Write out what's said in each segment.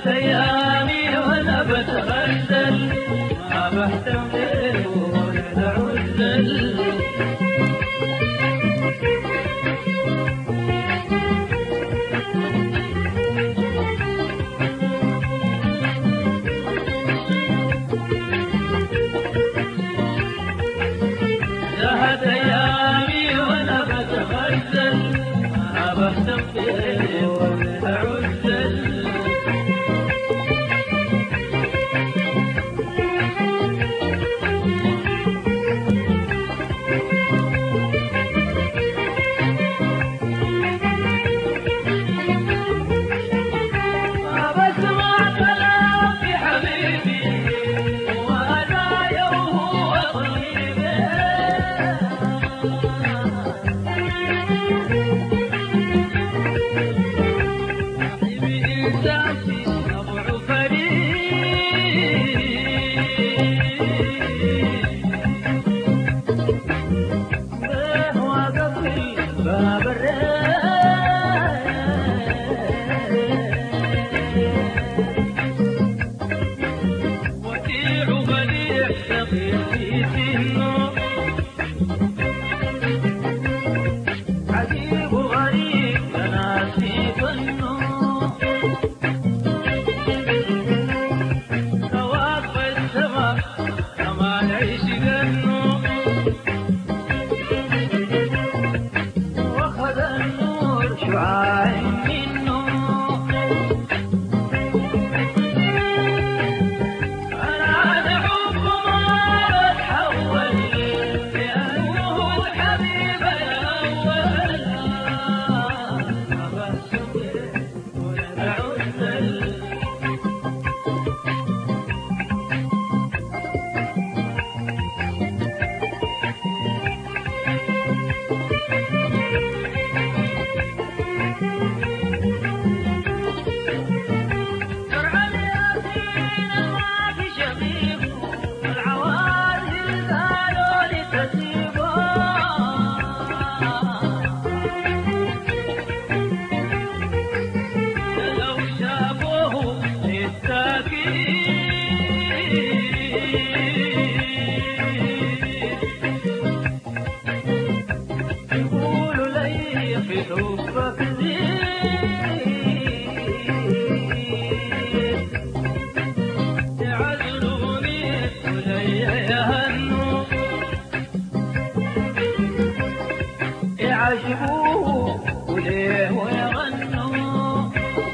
أيامي وأنا بتغزل ما بحتمل ولا عزل. زهت أيامي وأنا بتغزل ما بحتمل ولا عزل. عجيب وغريب تناسي ظنه رواق السما كما نعيش جنه واخذ النور شعاع منه. يعجبوه وليه ويغنوا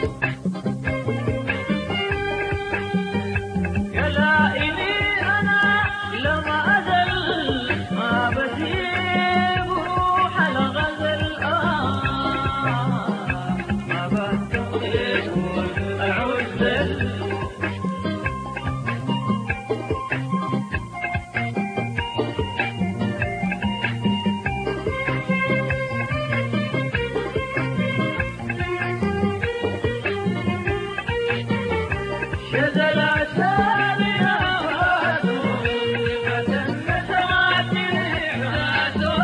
يا لائمي أنا لما أزل ما بسيب روح الغزل ما بستطيع أعزل. شذل عساني أهواته فتن سمعتي إحساسه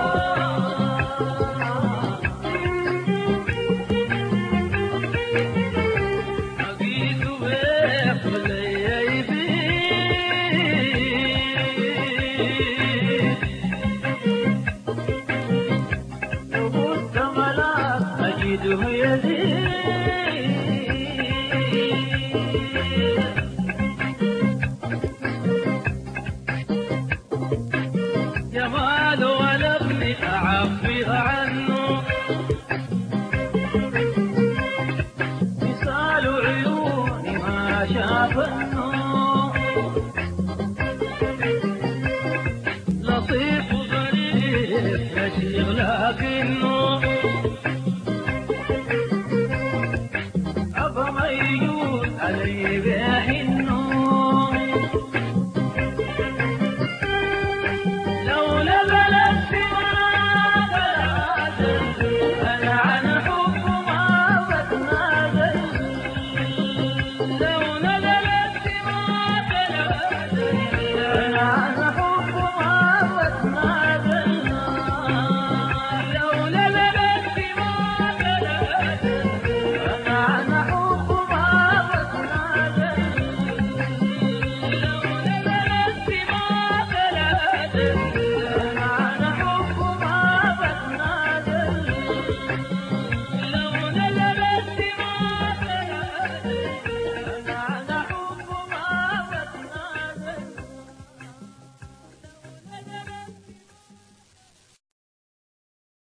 أقيت بيخ لي يبيد وقلت ملاك أجده يزيد